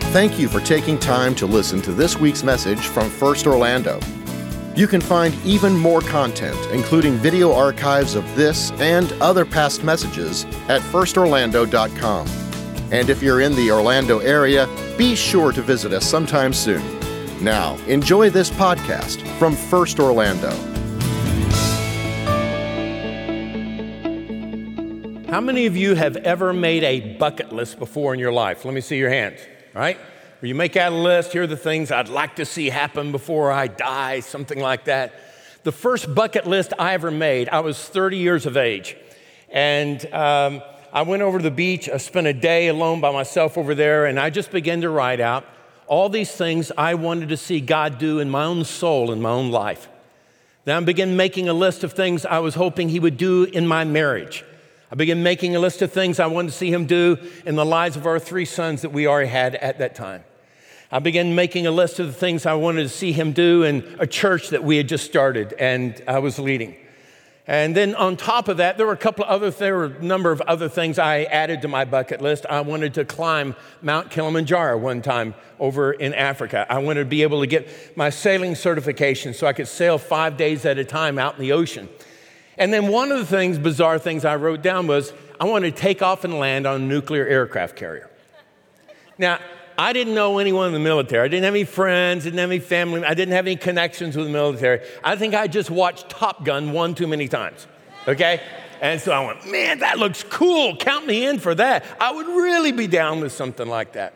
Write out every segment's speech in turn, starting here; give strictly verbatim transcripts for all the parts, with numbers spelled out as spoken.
Thank you for taking time to listen to this week's message from First Orlando. You can find even more content, including video archives of this and other past messages, at first orlando dot com. And if you're in the Orlando area, be sure to visit us sometime soon. Now, enjoy this podcast from First Orlando. How many of you have ever made a bucket list before in your life? Let me see your hands, right? Where you make out a list, here are the things I'd like to see happen before I die, something like that. The first bucket list I ever made, I was thirty years of age. And um, I went over to the beach, I spent a day alone by myself over there, and I just began to write out all these things I wanted to see God do in my own soul, in my own life. Then I began making a list of things I was hoping He would do in my marriage. I began making a list of things I wanted to see Him do in the lives of our three sons that we already had at that time. I began making a list of the things I wanted to see Him do in a church that we had just started and I was leading. And then on top of that, there were a couple of other, there were a number of other things I added to my bucket list. I wanted to climb Mount Kilimanjaro one time over in Africa. I wanted to be able to get my sailing certification so I could sail five days at a time out in the ocean. And then one of the things, bizarre things I wrote down was I wanted to take off and land on a nuclear aircraft carrier. Now, I didn't know anyone in the military. I didn't have any friends, didn't have any family. I didn't have any connections with the military. I think I just watched Top Gun one too many times, okay? And so I went, man, that looks cool. Count me in for that. I would really be down with something like that.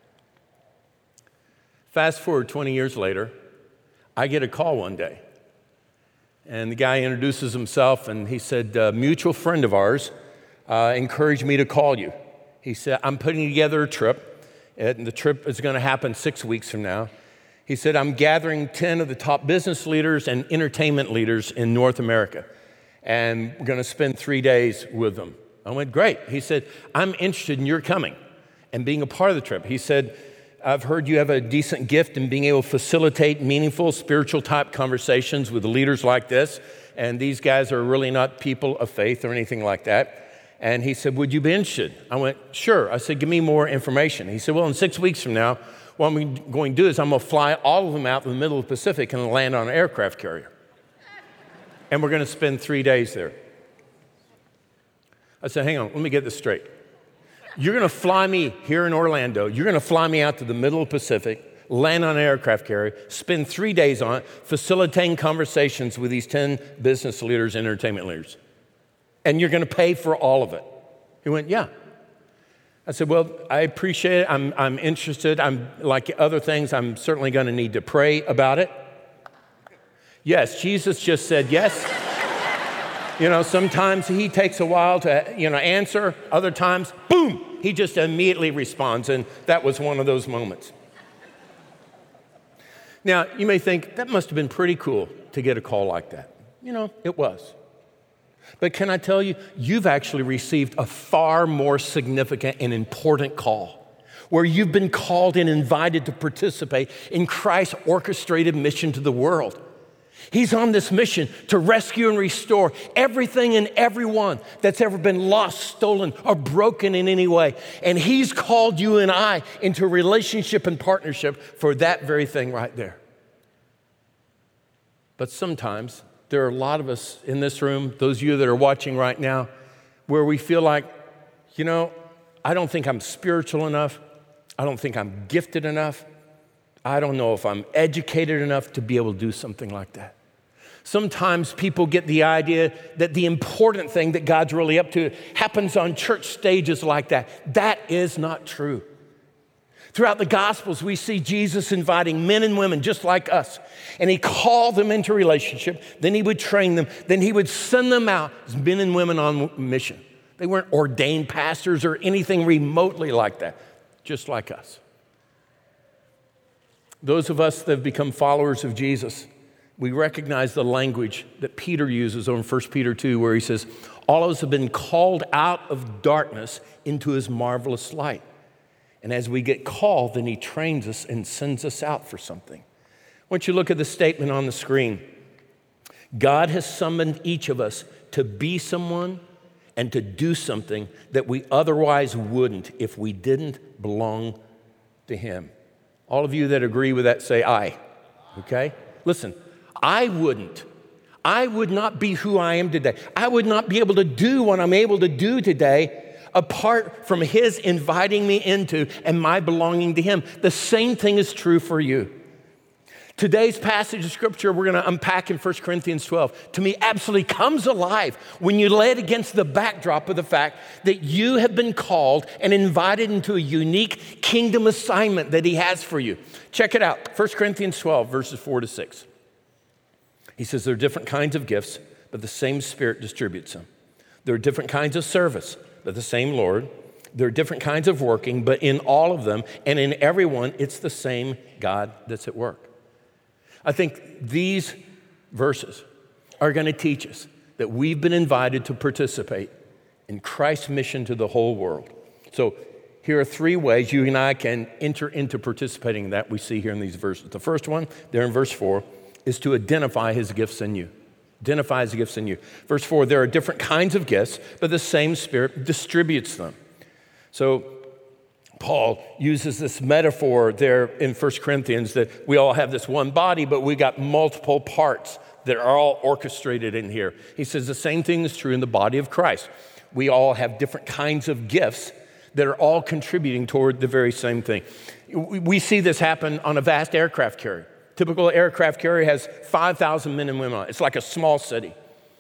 Fast forward twenty years later, I get a call one day. And the guy introduces himself, and he said, a mutual friend of ours uh, encouraged me to call you. He said, I'm putting together a trip, and the trip is going to happen six weeks from now. He said, I'm gathering ten of the top business leaders and entertainment leaders in North America, and we're going to spend three days with them. I went, great. He said, I'm interested in your coming and being a part of the trip. He said, I've heard you have a decent gift in being able to facilitate meaningful spiritual type conversations with leaders like this. And these guys are really not people of faith or anything like that. And he said, would you be interested? I went, sure. I said, give me more information. He said, well, in six weeks from now, what I'm going to do is I'm going to fly all of them out in the middle of the Pacific and land on an aircraft carrier. And we're going to spend three days there. I said, hang on, let me get this straight. You're going to fly me here in Orlando. You're going to fly me out to the middle of the Pacific, land on an aircraft carrier, spend three days on it, facilitating conversations with these ten business leaders and entertainment leaders. And you're going to pay for all of it. He went, yeah. I said, well, I appreciate it. I'm, I'm interested. I'm like other things, I'm certainly going to need to pray about it. Yes, Jesus just said yes. You know, sometimes He takes a while to, you know, answer. Other times, boom, He just immediately responds. And that was one of those moments. Now, you may think, that must have been pretty cool to get a call like that. You know, it was. But can I tell you, you've actually received a far more significant and important call, where you've been called and invited to participate in Christ's orchestrated mission to the world. He's on this mission to rescue and restore everything and everyone that's ever been lost, stolen, or broken in any way. And He's called you and I into relationship and partnership for that very thing right there. But sometimes there are a lot of us in this room, those of you that are watching right now, where we feel like, you know, I don't think I'm spiritual enough. I don't think I'm gifted enough. I don't know if I'm educated enough to be able to do something like that. Sometimes people get the idea that the important thing that God's really up to happens on church stages like that. That is not true. Throughout the Gospels, we see Jesus inviting men and women just like us, and He called them into relationship. Then He would train them. Then He would send them out as men and women on mission. They weren't ordained pastors or anything remotely like that, just like us. Those of us that have become followers of Jesus, we recognize the language that Peter uses in First Peter two, where he says, all of us have been called out of darkness into His marvelous light. And as we get called, then He trains us and sends us out for something. I want you to look at the statement on the screen. God has summoned each of us to be someone and to do something that we otherwise wouldn't if we didn't belong to him. All of you that agree with that say aye, okay? Listen, I wouldn't. I would not be who I am today. I would not be able to do what I'm able to do today apart from his inviting me into and my belonging to him. The same thing is true for you. Today's passage of scripture we're going to unpack in First Corinthians twelve, to me absolutely comes alive when you lay it against the backdrop of the fact that you have been called and invited into a unique kingdom assignment that he has for you. Check it out, First Corinthians twelve, verses four to six. He says there are different kinds of gifts, but the same Spirit distributes them. There are different kinds of service, but the same Lord. There are different kinds of working, but in all of them and in everyone, it's the same God that's at work. I think these verses are going to teach us that we've been invited to participate in Christ's mission to the whole world. So here are three ways you and I can enter into participating in that we see here in these verses. The first one, there in verse four, is to identify his gifts in you. Identify his gifts in you. Verse four, there are different kinds of gifts, but the same Spirit distributes them. So Paul uses this metaphor there in First Corinthians that we all have this one body, but we got multiple parts that are all orchestrated in here. He says the same thing is true in the body of Christ. We all have different kinds of gifts that are all contributing toward the very same thing. We see this happen on a vast aircraft carrier. Typical aircraft carrier has five thousand men and women on it. It's like a small city.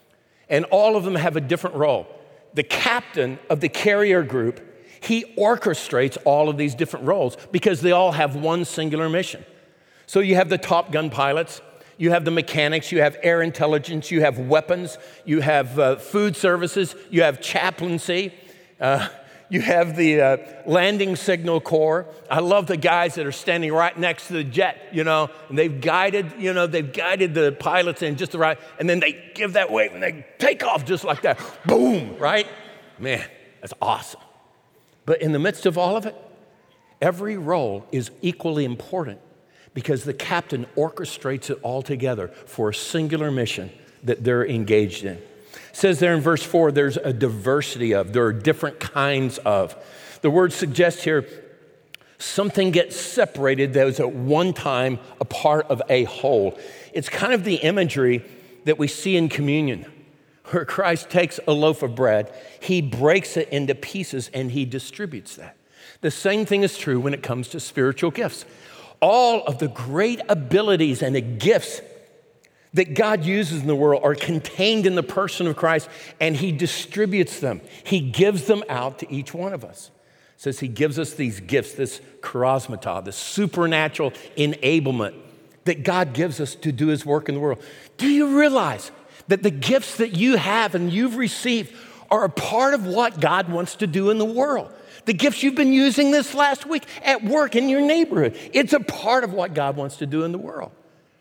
And all of them have a different role. The captain of the carrier group, he orchestrates all of these different roles because they all have one singular mission. So you have the Top Gun pilots, you have the mechanics, you have air intelligence, you have weapons, you have uh, food services, you have chaplaincy, uh, you have the uh, landing signal corps. I love the guys that are standing right next to the jet, you know, and they've guided, you know, they've guided the pilots in just the right, and then they give that wave and they take off just like that. Boom, right? Man, that's awesome. But in the midst of all of it, every role is equally important because the captain orchestrates it all together for a singular mission that they're engaged in. It says there in verse four, there's a diversity of, there are different kinds of. The word suggests here something gets separated that was at one time a part of a whole. It's kind of the imagery that we see in communion, where Christ takes a loaf of bread, he breaks it into pieces, and he distributes that. The same thing is true when it comes to spiritual gifts. All of the great abilities and the gifts that God uses in the world are contained in the person of Christ, and he distributes them. He gives them out to each one of us. It says he gives us these gifts, this charismata, this supernatural enablement that God gives us to do his work in the world. Do you realize that the gifts that you have and you've received are a part of what God wants to do in the world? The gifts you've been using this last week at work in your neighborhood, it's a part of what God wants to do in the world.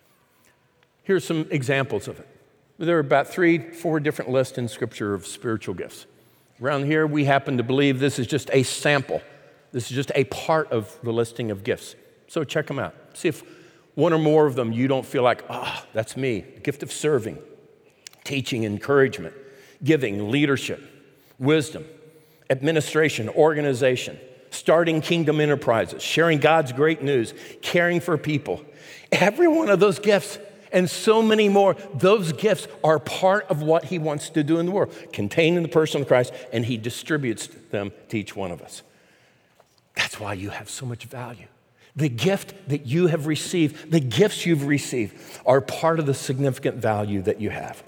Here's some examples of it. There are about three, four different lists in Scripture of spiritual gifts. Around here, we happen to believe this is just a sample. This is just a part of the listing of gifts. So check them out. See if one or more of them you don't feel like, ah, oh, that's me. The gift of serving, teaching, encouragement, giving, leadership, wisdom, administration, organization, starting kingdom enterprises, sharing God's great news, caring for people. Every one of those gifts and so many more, those gifts are part of what he wants to do in the world, contained in the person of Christ, and he distributes them to each one of us. That's why you have so much value. The gift that you have received, the gifts you've received are part of the significant value that you have.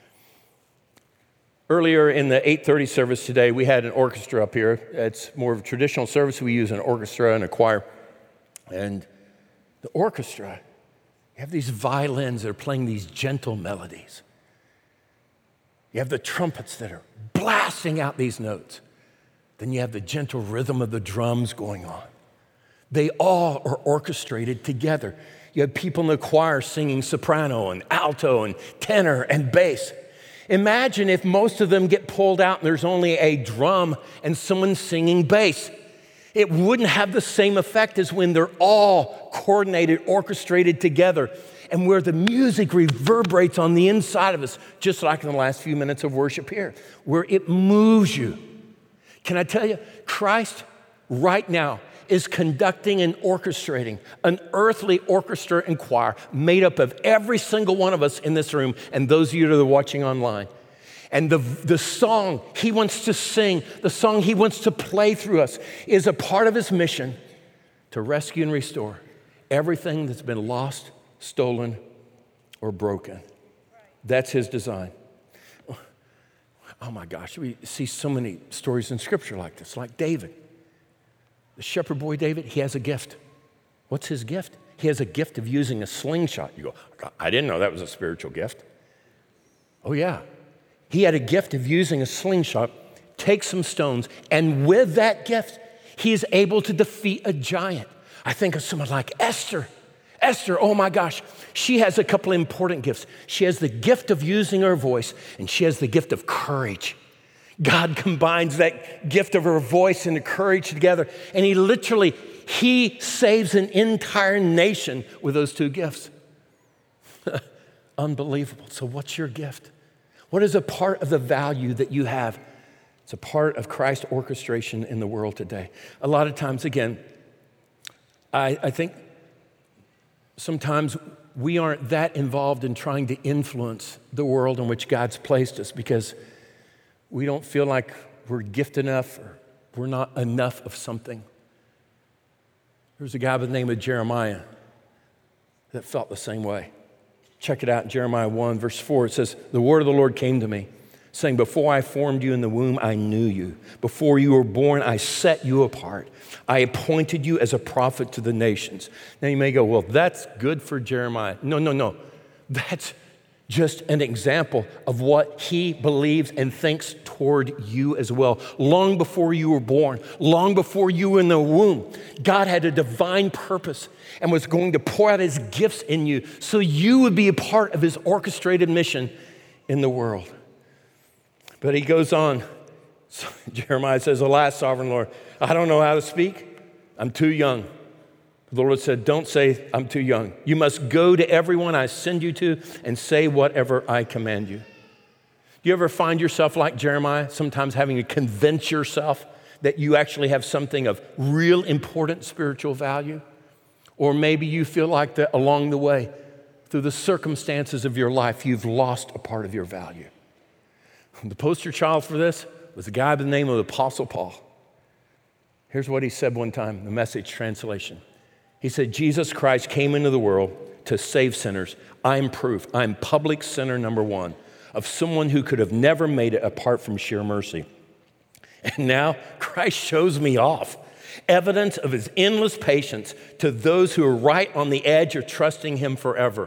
Earlier in the eight thirty service today, we had an orchestra up here. It's more of a traditional service. We use an orchestra and a choir. And the orchestra, you have these violins that are playing these gentle melodies. You have the trumpets that are blasting out these notes. Then you have the gentle rhythm of the drums going on. They all are orchestrated together. You have people in the choir singing soprano and alto and tenor and bass. Imagine if most of them get pulled out and there's only a drum and someone singing bass. It wouldn't have the same effect as when they're all coordinated, orchestrated together, and where the music reverberates on the inside of us, just like in the last few minutes of worship here, where it moves you. Can I tell you, Christ right now is conducting and orchestrating an earthly orchestra and choir made up of every single one of us in this room and those of you that are watching online. And the, the song he wants to sing, the song he wants to play through us is a part of his mission to rescue and restore everything that's been lost, stolen, or broken. That's his design. Oh my gosh, we see so many stories in Scripture like this, like David. The shepherd boy David, he has a gift. What's his gift? He has a gift of using a slingshot. You go, I didn't know that was a spiritual gift. Oh yeah. He had a gift of using a slingshot, take some stones, and with that gift, he is able to defeat a giant. I think of someone like Esther. Esther, oh my gosh, she has a couple of important gifts. She has the gift of using her voice, and she has the gift of courage. God combines that gift of her voice and the courage together, and he literally, he saves an entire nation with those two gifts. Unbelievable. So what's your gift? What is a part of the value that you have? It's a part of Christ's orchestration in the world today. A lot of times, again, I, I think sometimes we aren't that involved in trying to influence the world in which God's placed us because we don't feel like we're gifted enough or we're not enough of something. There's a guy by the name of Jeremiah that felt the same way. Check it out in Jeremiah one, verse four. It says, the word of the Lord came to me, saying, before I formed you in the womb, I knew you. Before you were born, I set you apart. I appointed you as a prophet to the nations. Now you may go, well, that's good for Jeremiah. No, no, no. That's just an example of what he believes and thinks toward you as well. Long before you were born, long before you were in the womb, God had a divine purpose and was going to pour out his gifts in you so you would be a part of his orchestrated mission in the world. But he goes on. So Jeremiah says, alas, sovereign Lord, I don't know how to speak. I'm too young. The Lord said, don't say I'm too young. You must go to everyone I send you to and say whatever I command you. Do you ever find yourself like Jeremiah, sometimes having to convince yourself that you actually have something of real important spiritual value? Or maybe you feel like that along the way, through the circumstances of your life, you've lost a part of your value. The poster child for this was a guy by the name of the Apostle Paul. Here's what he said one time, the Message translation. He said, Jesus Christ came into the world to save sinners. I'm proof. I'm public sinner number one of someone who could have never made it apart from sheer mercy. And now Christ shows me off. Evidence of his endless patience to those who are right on the edge of trusting him forever.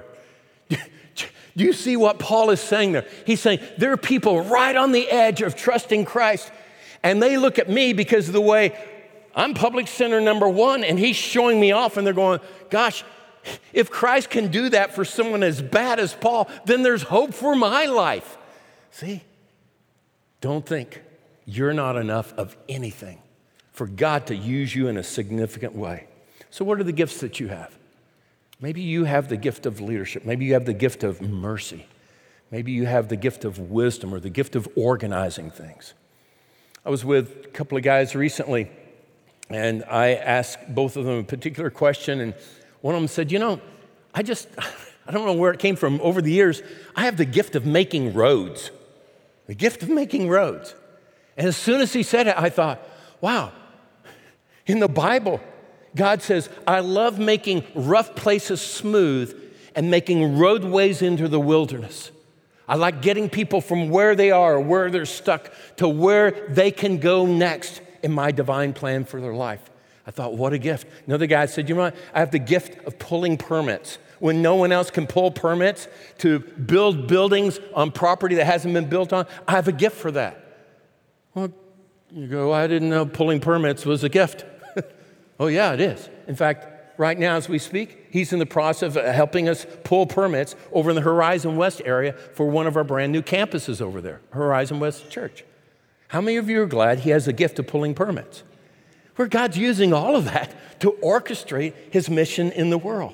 Do you see what Paul is saying there? He's saying there are people right on the edge of trusting Christ, and they look at me because of the way I'm public sinner number one, and he's showing me off, and they're going, gosh, if Christ can do that for someone as bad as Paul, then there's hope for my life. See? Don't think you're not enough of anything for God to use you in a significant way. So what are the gifts that you have? Maybe you have the gift of leadership. Maybe you have the gift of mercy. Maybe you have the gift of wisdom or the gift of organizing things. I was with a couple of guys recently, and I asked both of them a particular question, and one of them said, you know, I just, I don't know where it came from. Over the years, I have the gift of making roads. The gift of making roads. And as soon as he said it, I thought, wow, in the Bible, God says, I love making rough places smooth and making roadways into the wilderness. I like getting people from where they are, where they're stuck, to where they can go next in my divine plan for their life. I thought, what a gift. Another guy said, you know what? I have the gift of pulling permits. When no one else can pull permits to build buildings on property that hasn't been built on, I have a gift for that. Well, you go, I didn't know pulling permits was a gift. Oh, yeah, it is. In fact, right now as we speak, he's in the process of helping us pull permits over in the Horizon West area for one of our brand new campuses over there, Horizon West Church. How many of you are glad he has a gift of pulling permits? Where God's using all of that to orchestrate his mission in the world.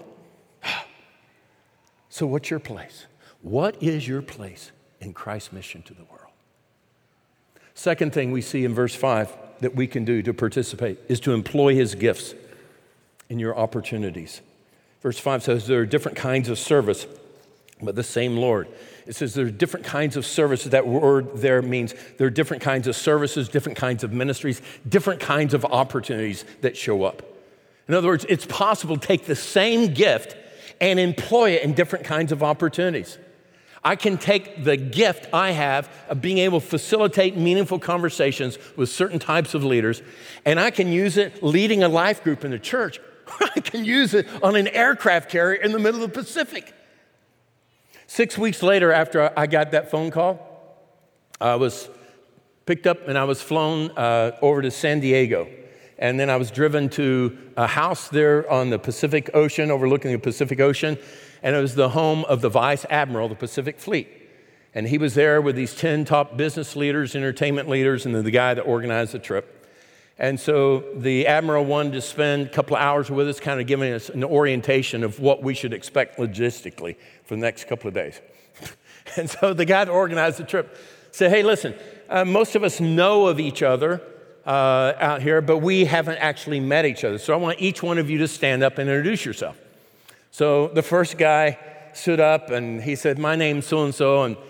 So what's your place? What is your place in Christ's mission to the world? Second thing we see in verse five that we can do to participate is to employ his gifts in your opportunities. Verse five says there are different kinds of service, but the same Lord. It says there are different kinds of services. That word there means there are different kinds of services, different kinds of ministries, different kinds of opportunities that show up. In other words, it's possible to take the same gift and employ it in different kinds of opportunities. I can take the gift I have of being able to facilitate meaningful conversations with certain types of leaders, and I can use it leading a life group in the church. I can use it on an aircraft carrier in the middle of the Pacific. Six weeks later, after I got that phone call, I was picked up and I was flown uh, over to San Diego. And then I was driven to a house there on the Pacific Ocean, overlooking the Pacific Ocean. And it was the home of the Vice Admiral of the Pacific Fleet. And he was there with these ten top business leaders, entertainment leaders, and then the guy that organized the trip. And so the Admiral wanted to spend a couple of hours with us, kind of giving us an orientation of what we should expect logistically for the next couple of days. And so the guy that organized the trip said, hey, listen, uh, most of us know of each other uh, out here, but we haven't actually met each other. So I want each one of you to stand up and introduce yourself. So the first guy stood up and he said, my name's so-and-so, and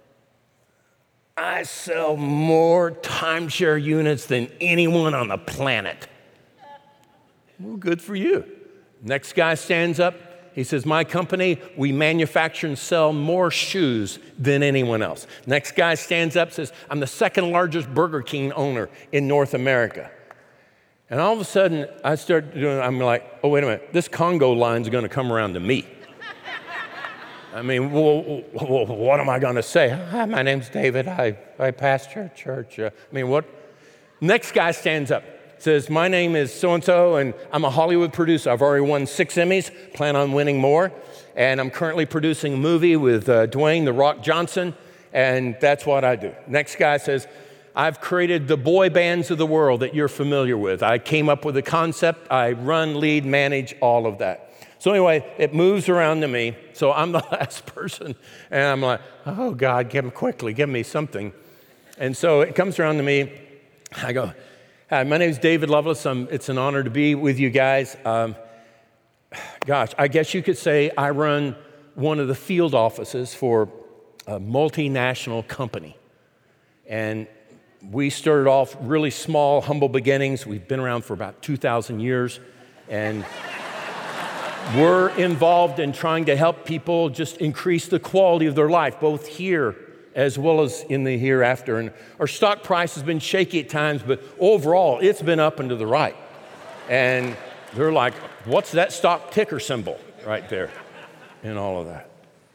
I sell more timeshare units than anyone on the planet. Well, good for you. Next guy stands up. He says, my company, we manufacture and sell more shoes than anyone else. Next guy stands up, says, I'm the second largest Burger King owner in North America. And all of a sudden, I start doing, I'm like, oh, wait a minute, this Congo line's gonna come around to me. I mean, well, well, what am I gonna say? Hi, my name's David, I, I pastor a church. Uh, I mean, what? Next guy stands up, says, my name is so-and-so, and I'm a Hollywood producer. I've already won six Emmys, plan on winning more, and I'm currently producing a movie with uh, Dwayne "The Rock" Johnson, and that's what I do. Next guy says, I've created the boy bands of the world that you're familiar with. I came up with a concept. I run, lead, manage, all of that. So anyway, it moves around to me. So I'm the last person. And I'm like, oh, God, give me quickly, give me something. And so it comes around to me. I go, hi, my name is David Lovelace. Um, it's an honor to be with you guys. Um, gosh, I guess you could say I run one of the field offices for a multinational company. And we started off really small, humble beginnings. We've been around for about two thousand years, and we're involved in trying to help people just increase the quality of their life, both here as well as in the hereafter. And our stock price has been shaky at times, but overall, it's been up and to the right. And they're like, what's that stock ticker symbol right there? And all of that.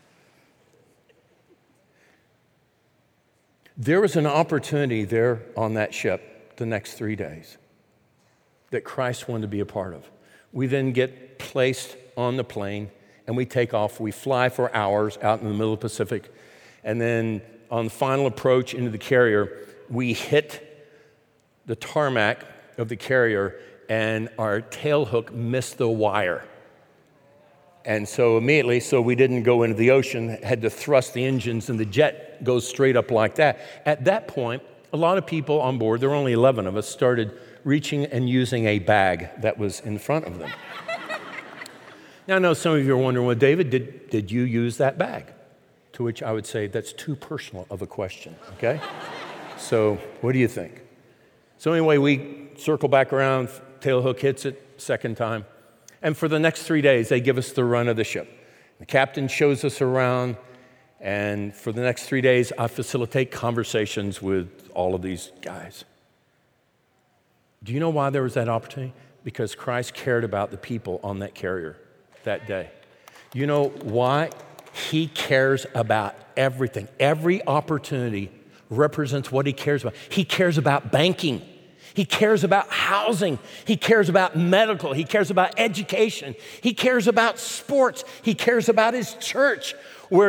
There was an opportunity there on that ship the next three days that Christ wanted to be a part of. We then get placed on the plane and we take off. We fly for hours out in the middle of the Pacific. And then on the final approach into the carrier, we hit the tarmac of the carrier and our tail hook missed the wire. And so immediately, so we didn't go into the ocean, had to thrust the engines and the jet goes straight up like that. At that point, a lot of people on board, there were only eleven of us, started reaching and using a bag that was in front of them. Now I know some of you are wondering, well, David, did, did you use that bag? To which I would say, that's too personal of a question, okay? So what do you think? So anyway, we circle back around, tail hook hits it, second time. And for the next three days, they give us the run of the ship. The captain shows us around, and for the next three days, I facilitate conversations with all of these guys. Do you know why there was that opportunity? Because Christ cared about the people on that carrier that day. You know why? He cares about everything. Every opportunity represents what he cares about. He cares about banking. He cares about housing. He cares about medical. He cares about education. He cares about sports. He cares about his church, where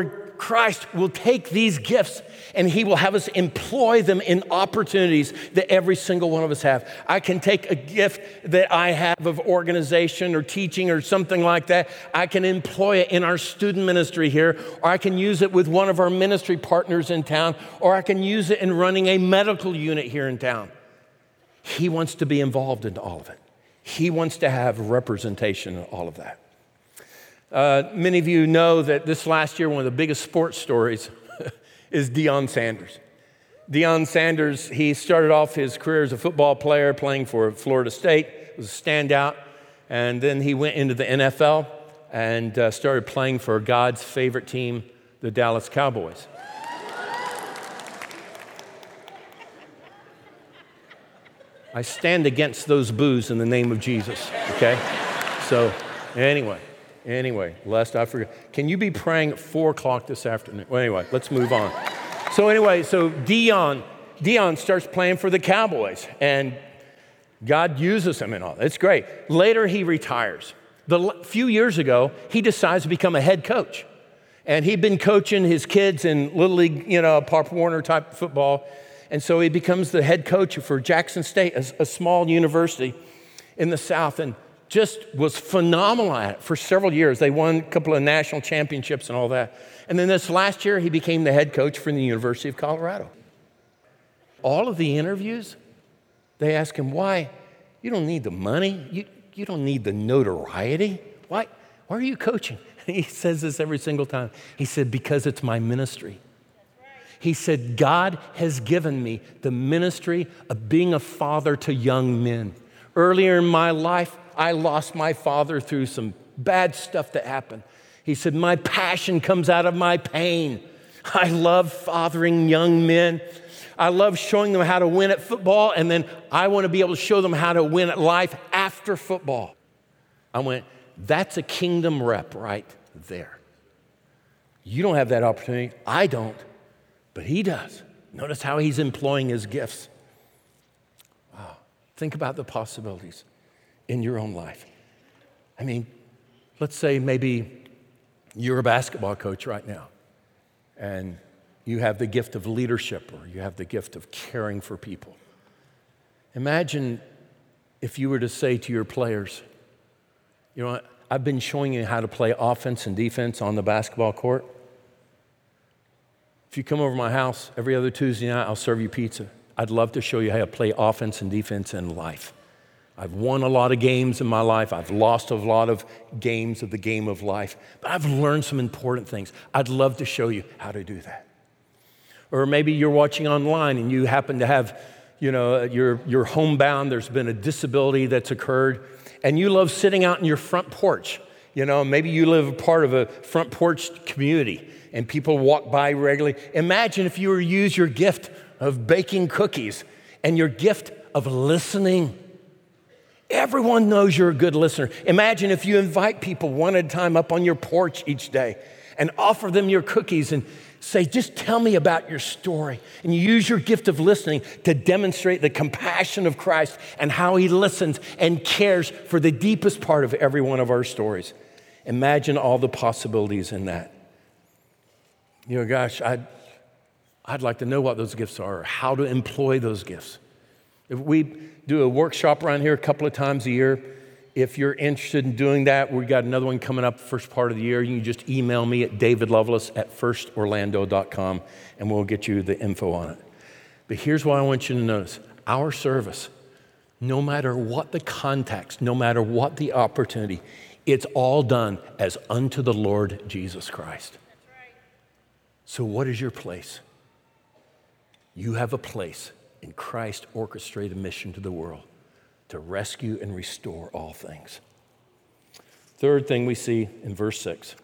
Christ will take these gifts and he will have us employ them in opportunities that every single one of us have. I can take a gift that I have of organization or teaching or something like that. I can employ it in our student ministry here, or I can use it with one of our ministry partners in town, or I can use it in running a medical unit here in town. He wants to be involved in all of it. He wants to have representation in all of that. Uh, many of you know that this last year, one of the biggest sports stories is Deion Sanders. Deion Sanders, he started off his career as a football player playing for Florida State, was a standout, and then he went into the N F L and uh, started playing for God's favorite team, the Dallas Cowboys. I stand against those boos in the name of Jesus, okay? So anyway. Anyway, lest I forget. Can you be praying at four o'clock this afternoon? Well, anyway, let's move on. So anyway, so Deion, Deion starts playing for the Cowboys, and God uses him and all. It's great. Later, he retires. The few years ago, he decides to become a head coach. And he'd been coaching his kids in Little League, you know, Pop Warner type football. And so he becomes the head coach for Jackson State, a, a small university in the South. And just was phenomenal at it for several years. They won a couple of national championships and all that. And then this last year, he became the head coach for the University of Colorado. All of the interviews, they ask him, why? You don't need the money. You, you don't need the notoriety. Why, why are you coaching? He says this every single time. He said, because it's my ministry. He said, God has given me the ministry of being a father to young men. Earlier in my life, I lost my father through some bad stuff that happened. He said, my passion comes out of my pain. I love fathering young men. I love showing them how to win at football, and then I want to be able to show them how to win at life after football. I went, that's a kingdom rep right there. You don't have that opportunity. I don't, but he does. Notice how he's employing his gifts. Wow. Think about the possibilities in your own life. I mean, let's say maybe you're a basketball coach right now, and you have the gift of leadership, or you have the gift of caring for people. Imagine if you were to say to your players, you know, I've been showing you how to play offense and defense on the basketball court. If you come over to my house every other Tuesday night, I'll serve you pizza. I'd love to show you how to play offense and defense in life. I've won a lot of games in my life. I've lost a lot of games of the game of life, but I've learned some important things. I'd love to show you how to do that. Or maybe you're watching online and you happen to have, you know, you're, you're homebound, there's been a disability that's occurred, and you love sitting out in your front porch. You know, maybe you live a part of a front porch community and people walk by regularly. Imagine if you were to use your gift of baking cookies and your gift of listening. Everyone knows you're a good listener. Imagine if you invite people one at a time up on your porch each day and offer them your cookies and say, just tell me about your story. And you use your gift of listening to demonstrate the compassion of Christ and how he listens and cares for the deepest part of every one of our stories. Imagine all the possibilities in that. You know, gosh, I'd, I'd like to know what those gifts are, or how to employ those gifts. If we do a workshop around here a couple of times a year, if you're interested in doing that, we've got another one coming up the first part of the year. You can just email me at david loveless at first orlando dot com, and we'll get you the info on it. But here's what I want you to notice. Our service, no matter what the context, no matter what the opportunity, it's all done as unto the Lord Jesus Christ. That's right. So what is your place? You have a place in Christ's orchestrated mission to the world to rescue and restore all things. Third thing we see in verse six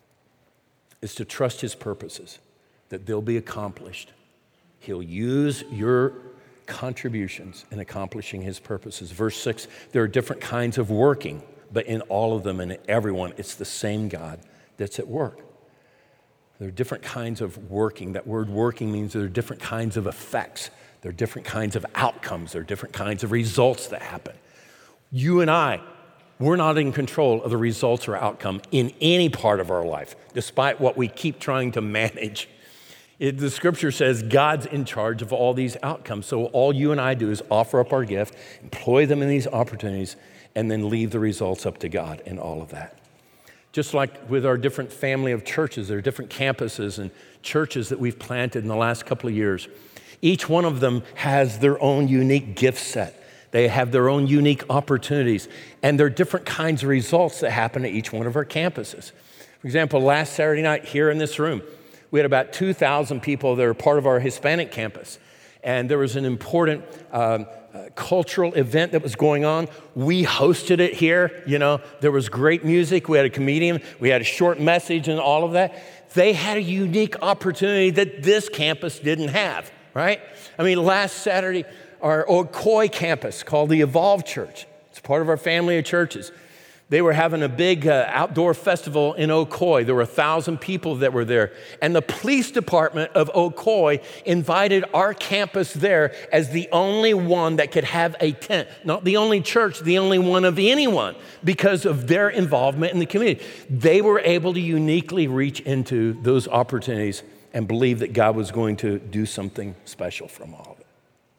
is to trust his purposes, that they'll be accomplished. He'll use your contributions in accomplishing his purposes. Verse six, there are different kinds of working, but in all of them and in everyone, it's the same God that's at work. There are different kinds of working. That word working means there are different kinds of effects. There are different kinds of outcomes. There are different kinds of results that happen. You and I We're not in control of the results or outcome in any part of our life, despite what we keep trying to manage. It, the scripture says God's in charge of all these outcomes. So all you and I do is offer up our gift, employ them in these opportunities, and then leave the results up to God in all of that. Just like with our different family of churches, there are different campuses and churches that we've planted in the last couple of years. Each one of them has their own unique gift set. They have their own unique opportunities, and there are different kinds of results that happen at each one of our campuses. For example, last Saturday night here in this room, we had about two thousand people that are part of our Hispanic campus, and there was an important um, uh, cultural event that was going on. We hosted it here. You know, there was great music. We had a comedian. We had a short message and all of that. They had a unique opportunity that this campus didn't have, right? I mean, last Saturday, our Ocoee campus called the Evolve Church. It's part of our family of churches. They were having a big uh, outdoor festival in Ocoee. There were a thousand people that were there. And the police department of Ocoee invited our campus there as the only one that could have a tent. Not the only church, the only one of anyone, because of their involvement in the community. They were able to uniquely reach into those opportunities and believe that God was going to do something special from all of it.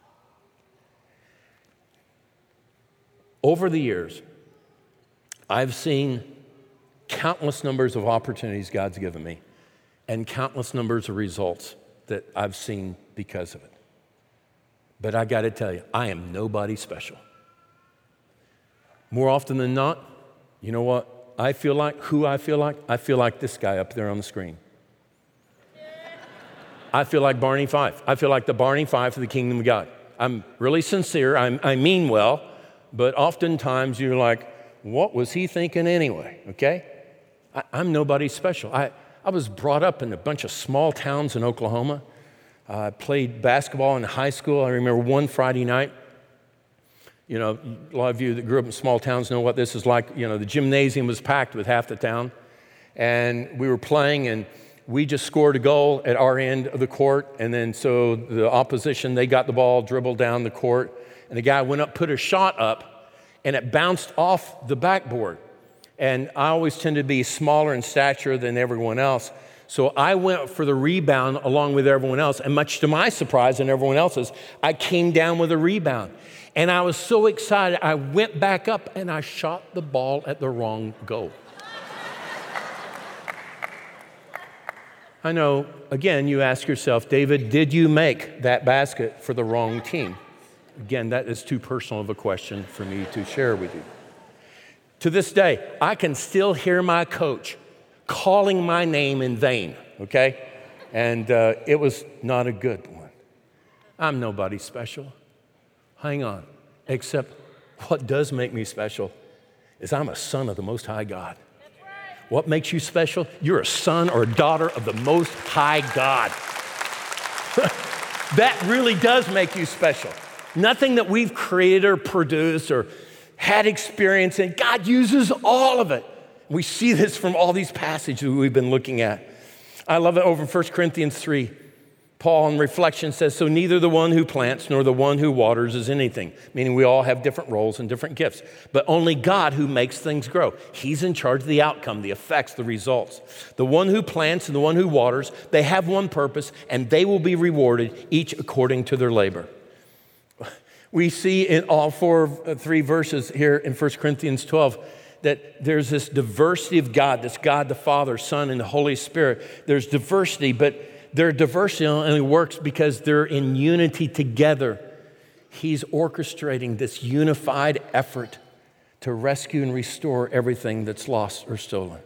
Over the years, I've seen countless numbers of opportunities God's given me and countless numbers of results that I've seen because of it. But I got to tell you, I am nobody special. More often than not, you know what I feel like, who I feel like? I feel like this guy up there on the screen. I feel like Barney Fife. I feel like the Barney Fife of the kingdom of God. I'm really sincere. I'm, I mean well. But oftentimes you're like, what was he thinking anyway, okay? I, I'm nobody special. I, I was brought up in a bunch of small towns in Oklahoma. I uh, played basketball in high school. I remember one Friday night, you know, a lot of you that grew up in small towns know what this is like. You know, the gymnasium was packed with half the town. And we were playing, and we just scored a goal at our end of the court. And then so the opposition, they got the ball, dribbled down the court. And the guy went up, put a shot up, and it bounced off the backboard. And I always tend to be smaller in stature than everyone else. So I went for the rebound along with everyone else. And much to my surprise and everyone else's, I came down with a rebound. And I was so excited, I went back up and I shot the ball at the wrong goal. I know, again, you ask yourself, David, did you make that basket for the wrong team? Again, that is too personal of a question for me to share with you. To this day, I can still hear my coach calling my name in vain, okay? And uh, it was not a good one. I'm nobody special. Hang on. Except what does make me special is I'm a son of the Most High God. What makes you special? You're a son or a daughter of the Most High God. That really does make you special. Nothing that we've created or produced or had experience in. God uses all of it. We see this from all these passages we've been looking at. I love it over in First Corinthians three. Paul in reflection says, so neither the one who plants nor the one who waters is anything, meaning we all have different roles and different gifts, but only God who makes things grow. He's in charge of the outcome, the effects, the results. The one who plants and the one who waters, they have one purpose, and they will be rewarded, each according to their labor. We see in all four, three verses here in First Corinthians twelve that there's this diversity of God, this God the Father, Son, and the Holy Spirit. There's diversity, but their diversity only works because they're in unity together. He's orchestrating this unified effort to rescue and restore everything that's lost or stolen.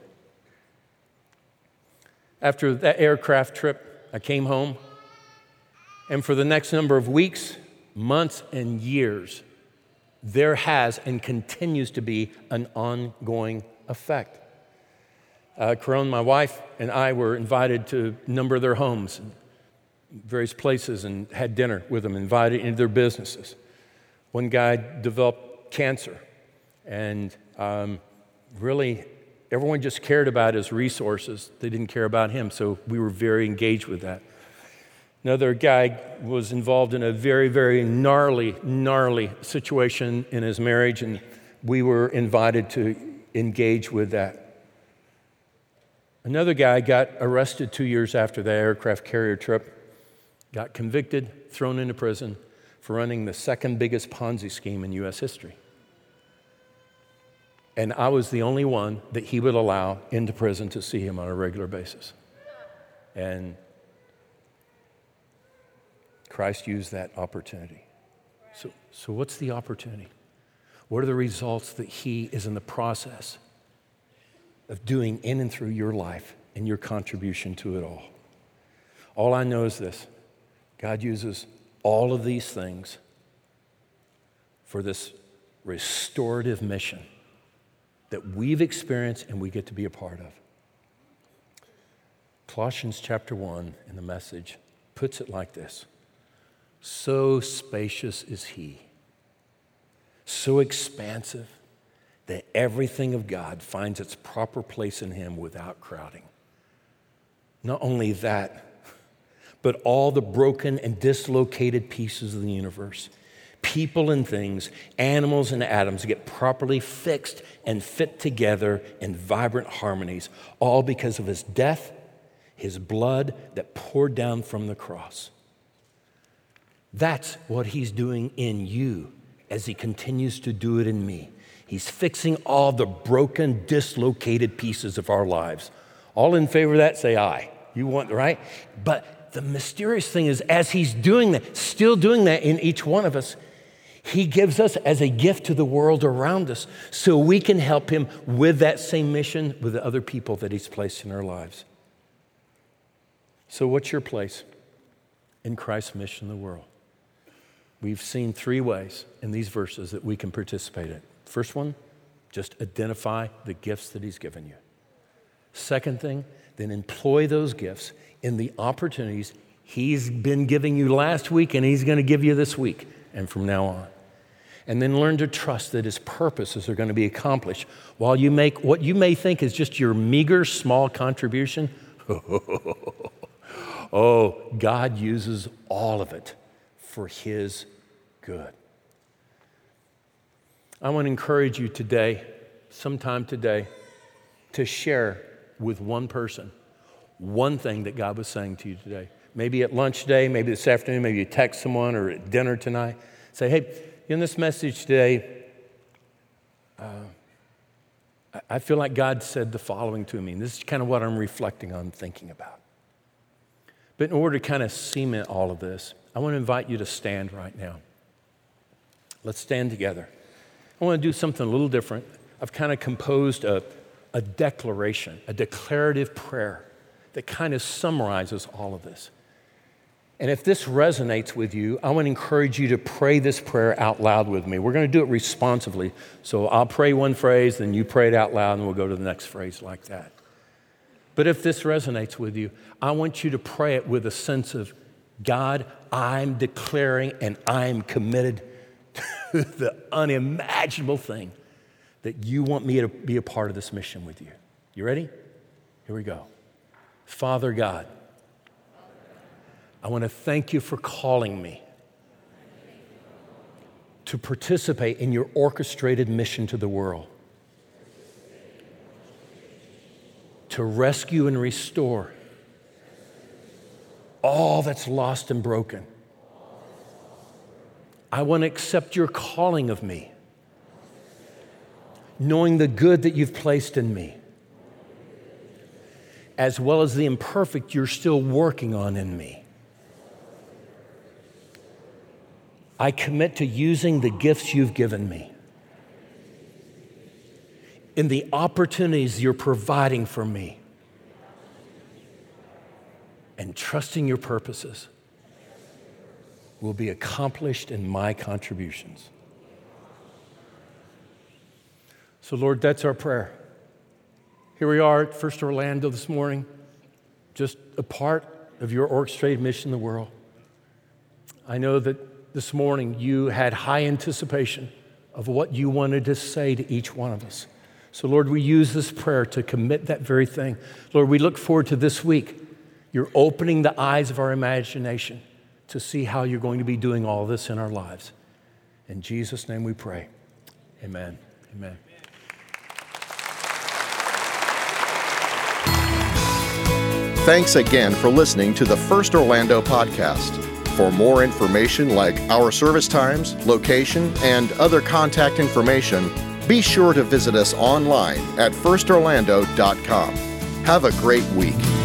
After that aircraft trip, I came home, and for the next number of weeks, months, and years, there has and continues to be an ongoing effect. Uh, Caron, my wife, and I were invited to a number of their homes, various places, and had dinner with them, invited into their businesses. One guy developed cancer, and um, really everyone just cared about his resources. They didn't care about him, so we were very engaged with that. Another guy was involved in a very, very gnarly, gnarly situation in his marriage, and we were invited to engage with that. Another guy got arrested two years after the aircraft carrier trip, got convicted, thrown into prison for running the second biggest Ponzi scheme in U S history. And I was the only one that he would allow into prison to see him on a regular basis. And Christ used that opportunity. So, so what's the opportunity? What are the results that he is in the process of doing in and through your life and your contribution to it all? All I know is this: God uses all of these things for this restorative mission that we've experienced and we get to be a part of. Colossians chapter one in the Message puts it like this: so spacious is he, so expansive that everything of God finds its proper place in him without crowding. Not only that, but all the broken and dislocated pieces of the universe, people and things, animals and atoms, get properly fixed and fit together in vibrant harmonies, all because of his death, his blood that poured down from the cross. That's what he's doing in you as he continues to do it in me. He's fixing all the broken, dislocated pieces of our lives. All in favor of that, say aye. You want, right? But the mysterious thing is, as he's doing that, still doing that in each one of us, he gives us as a gift to the world around us so we can help him with that same mission with the other people that he's placed in our lives. So what's your place in Christ's mission in the world? We've seen three ways in these verses that we can participate in. First one, just identify the gifts that he's given you. Second thing, then employ those gifts in the opportunities he's been giving you last week and he's going to give you this week and from now on. And then learn to trust that his purposes are going to be accomplished while you make what you may think is just your meager, small contribution. Oh, God uses all of it for his good. I want to encourage you today, sometime today, to share with one person one thing that God was saying to you today. Maybe at lunch today, maybe this afternoon, maybe you text someone or at dinner tonight. Say, hey, in this message today, uh, I feel like God said the following to me. And this is kind of what I'm reflecting on, thinking about. But in order to kind of cement all of this, I want to invite you to stand right now. Let's stand together. I want to do something a little different. I've kind of composed a, a declaration, a declarative prayer that kind of summarizes all of this. And if this resonates with you, I want to encourage you to pray this prayer out loud with me. We're going to do it responsively. So I'll pray one phrase, then you pray it out loud, and we'll go to the next phrase like that. But if this resonates with you, I want you to pray it with a sense of, God, I'm declaring and I'm committed to the unimaginable thing that you want me to be a part of this mission with you. You ready? Here we go. Father God, I want to thank you for calling me to participate in your orchestrated mission to the world, to rescue and restore all that's lost and broken. I want to accept your calling of me, knowing the good that you've placed in me, as well as the imperfect you're still working on in me. I commit to using the gifts you've given me in the opportunities you're providing for me, and trusting your purposes will be accomplished in my contributions. So, Lord, that's our prayer. Here we are at First Orlando this morning, just a part of your orchestrated mission in the world. I know that this morning you had high anticipation of what you wanted to say to each one of us. So, Lord, we use this prayer to commit that very thing. Lord, we look forward to this week. You're opening the eyes of our imagination to see how you're going to be doing all this in our lives. In Jesus' name we pray. Amen. Amen. Thanks again for listening to the First Orlando podcast. For more information like our service times, location, and other contact information, be sure to visit us online at first orlando dot com. Have a great week.